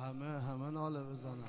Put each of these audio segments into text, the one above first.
همه ناله بزنن.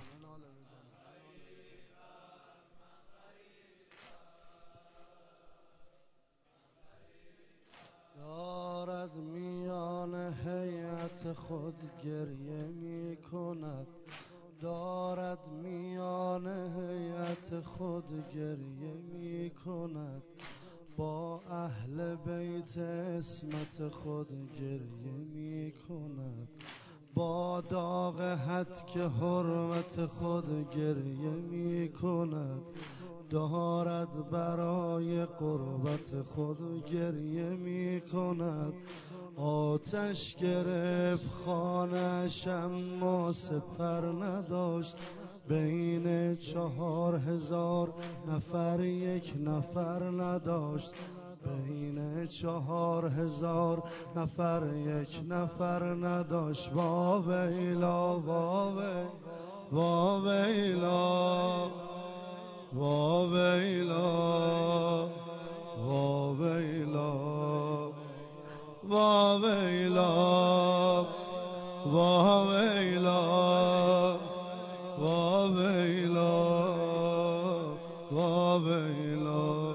دارد میان هیئت خود گریه می کند، دارد میان هیئت خود گریه می کند، با اهل بیت عصمت خود گریه می کند، با داغ هتک حرمت خود گریه می کند، دارد برای قربت خود گریه می کند. آتش گرفت خانه‌اش اما سپر نداشت، بین 4000 نفر یک نفر نداشت، بین 4000 نفر یک نفر نداشت. واویلا واویلا واویلا واویلا واویلا واویلا واویلا واویلا واویلا.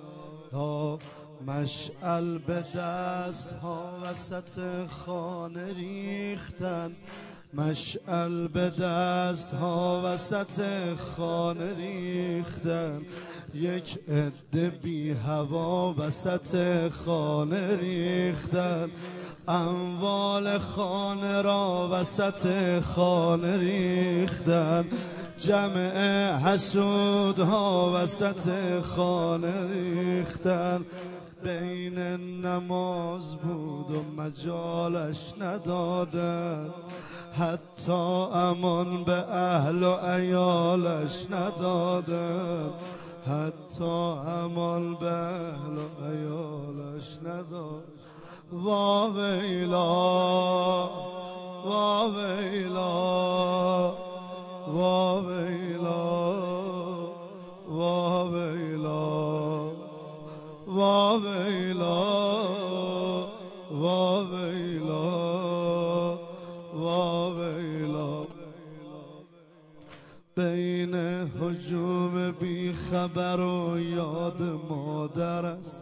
مشعل به دست ها وسط خانه ریختن، مشعل به دست ها وسط خانه ریختن، یک عده بی هوا وسط خانه ریختن، اموال خانه را وسط خانه ریختن، جمع حسودها وسط خانه ریختن. بین نماز بود و مجالش ندادن، حتی امان به اهل و عیالش ندادن، حتی امان به اهل و عیالش ندادن. واویلا واویلا واویلا واویلا واویلا واویلا واویلا. بین هجوم بی خبر و یاد مادر است،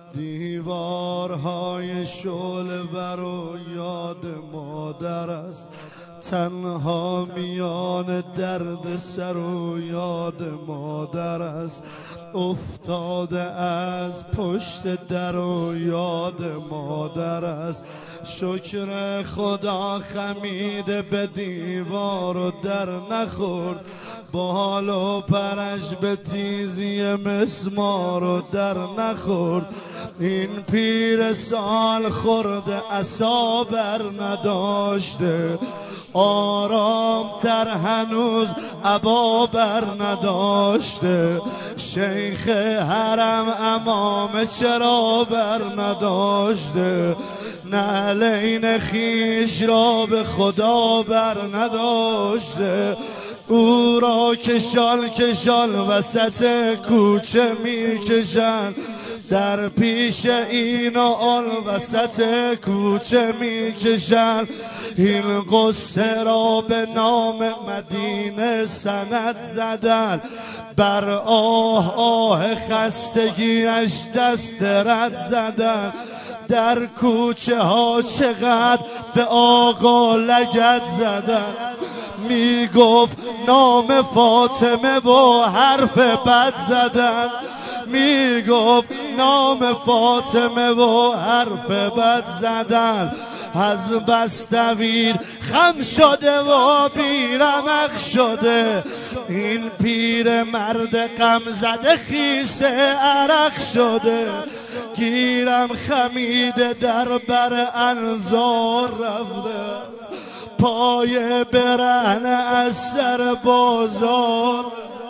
دیوارهای شعله‌ور و یاد مادر است، تنها میان درد سر و یاد مادر است، افتاده از پشت در و یاد مادر است. شکر خدا خمیده به دیوار و در نخورد، بال و پرش به تیزی مسمار و در نخورد. این پیر سال خورده عصا بر نداشته، آرام تر هنوز عبا بر نداشته، شیخ حرم امام چرا بر نداشته، نعلین خیش را به خدا بر نداشته. او را کشال کشال وسط کوچه می کشن، در پیش این و آن وسط کوچه می کشن. این قصه را به نام مدینه سند زدن، بر آه آه خستگیش دست رد زدن. در کوچه ها چقدر به آقا لگد زدن، می گفت نام فاطمه و حرف بد زدن، می گفت نام فاطمه و حرف بد زدن. از بس دوید خم شده و بیرمق شده، این پیر مرد غم زده خیس عرق شده. گیرم خمیده در بر انظار رفته، پای برهنه از سر بازار،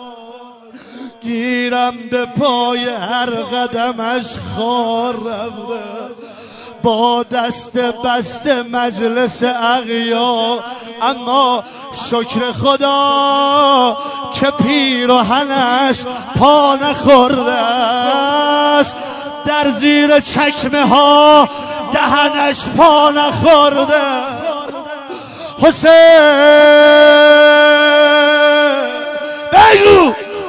گیرم به پای هر قدمش خار رفته. با دست بسته مجلس اغیا، اما شکر خدا که پیراهنش پا نخورده است، در زیر چکمه ها دهنش پا نخورده. حسین بگو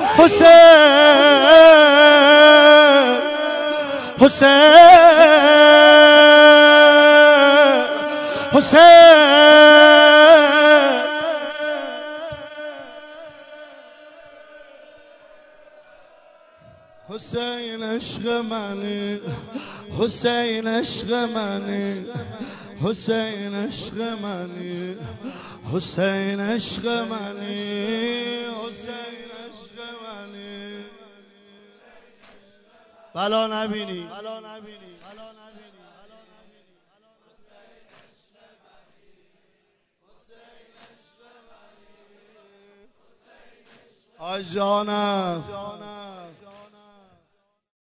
حسین حسین حسین حسین عشق منی حسین عشق منی حسین عشق منی حسین عشق منی حسین عشق منی بلا نبینی آی جانم